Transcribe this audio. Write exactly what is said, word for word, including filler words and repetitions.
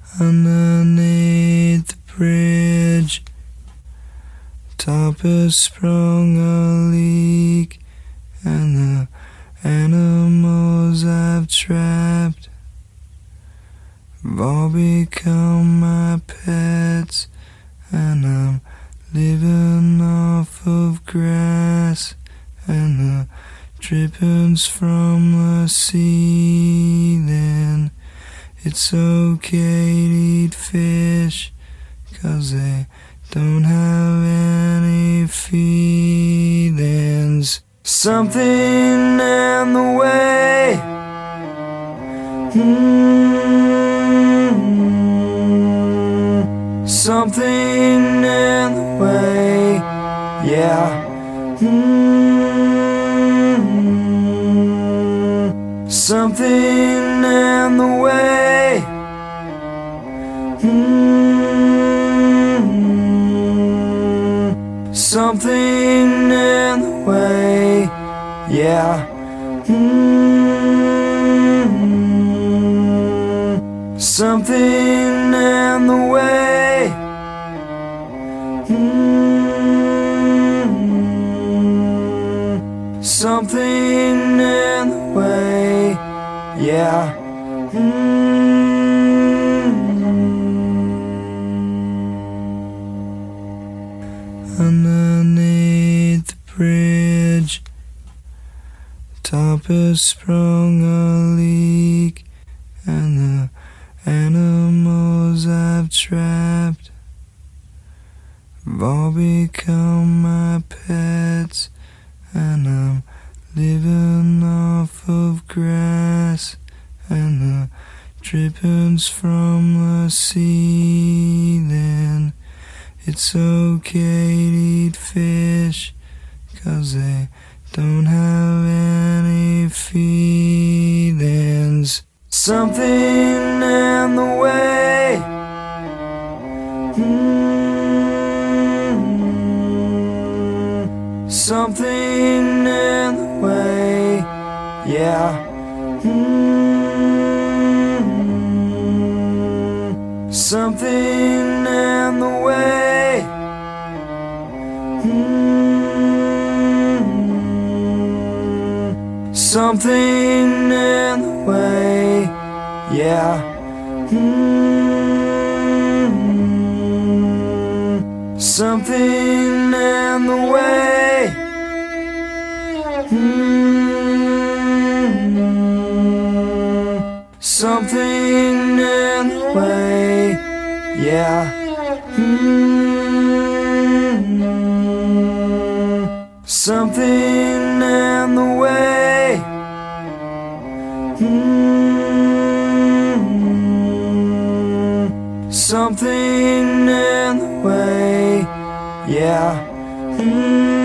underneath the bridge. Top has sprung a leak, and the animals I've trapped have all become my pets, and I'm living off of grass and the drippings from the ceiling. It's okay to eat fish, 'cause they don't have any feelings. Something in the way, mm-hmm. Something in the way, yeah, mm-hmm. Something in the way, mm-hmm. Something in the way, yeah, mm-hmm. Something in the way, mm-hmm. Something in the way, yeah, mm-hmm. Underneath the bridge, top has sprung a leak, and the animals I've trapped have all become my pets, and I'm living off of grass and the drippings from the ceiling. It's okay to eat fish, 'cause they don't have any feelings. Something in the way, mm-hmm. Something in the way, yeah, mm-hmm. Something in the way, mm-hmm. Something in the way, yeah, mm-hmm. Something in the way, mm-hmm. Something in the way, yeah, mm-hmm. Something in the way, mm-hmm. Something in the way, yeah, mm-hmm.